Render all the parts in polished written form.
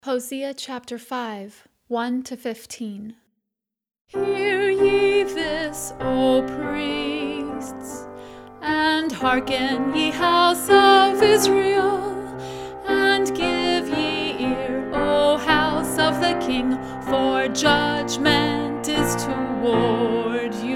Hosea chapter 5, 1-15. Hear ye this, O priests, and hearken, ye house of Israel, and give ye ear, O house of the King, for judgment is toward you.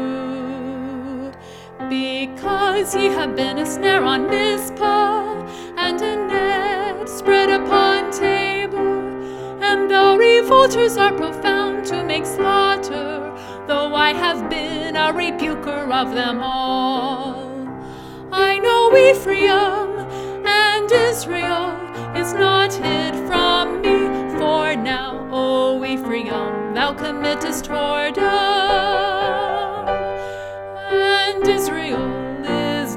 Because ye have been a snare on Mizpah, and a net spread upon Tabor, and the revolters are profound to make slaughter, though I have been a rebuker of them all. I know Ephraim and Israel is not hid from me, for now, O Ephraim, thou committest whoredom, and Israel is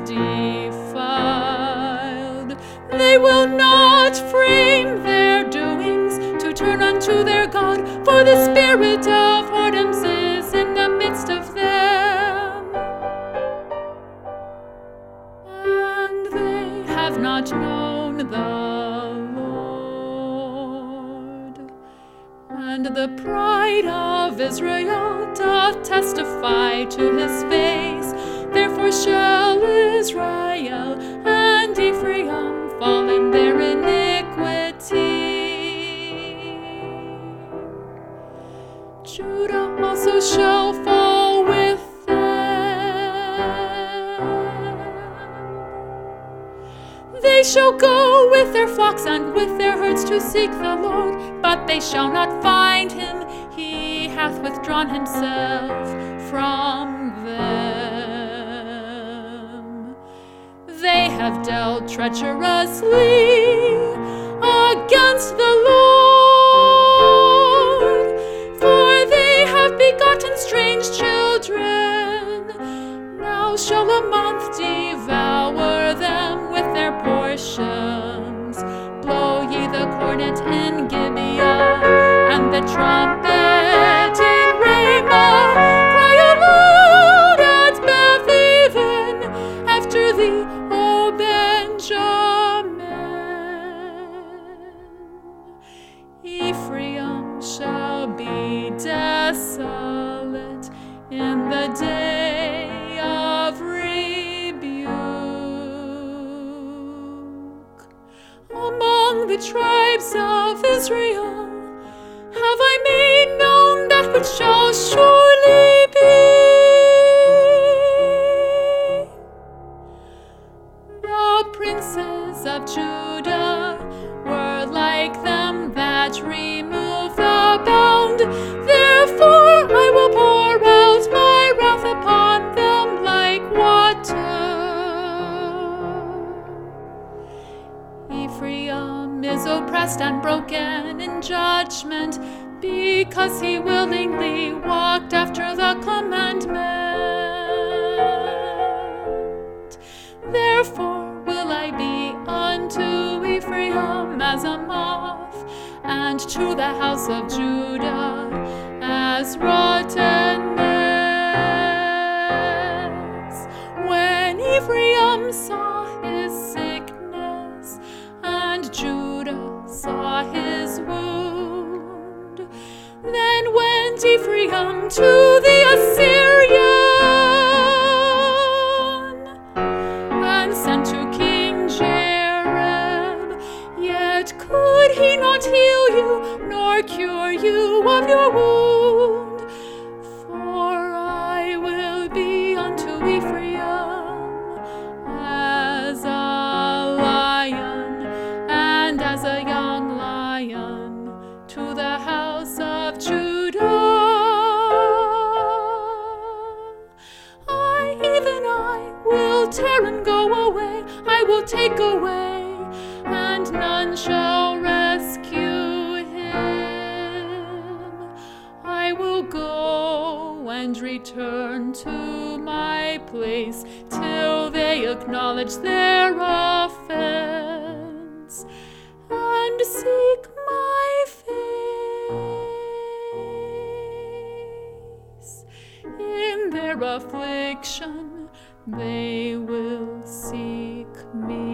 defiled. They will not frame their doings to turn unto their God, for the spirit of whoredoms is in the midst of them, and they have not known the Lord. And the pride of Israel doth testify to his face, therefore shall Israel and Ephraim fall in their iniquity. Judah also shall fall with them. They shall go with their flocks and with their herds to seek the Lord, but they shall not find him. He hath withdrawn himself from them. They have dealt treacherously against the Lord, for they have begotten strange children. Now shall a month devour them with their portions. Blow ye the cornet in Gibeah, and the trumpet in Ramah. Cry aloud at Beth-aven after thee, O Benjamin. Ephraim shall be desolate in the day of rebuke. Among the tribes of Israel have I made known that which shall surely be. The princes of Judah were like them that remove the bound. Therefore I will pour out my wrath upon them like water. Ephraim is oppressed and broken in judgment, because he willingly walked after the commandment. Therefore will I be unto Ephraim as a moth, and to the house of Judah as rottenness. When Ephraim saw his sickness, and Judah saw his wound, then went Ephraim to the Assyrian, and sent to King Jareb. Yet could he not heal you, nor cure you of your wound. For I will be unto Ephraim as a lion, and as a young lion to the house of Judah. Even I will tear and go away, I will take away, and none shall rescue him. I will go and return to my place till they acknowledge their offense and seek my face. In their affliction they will seek me.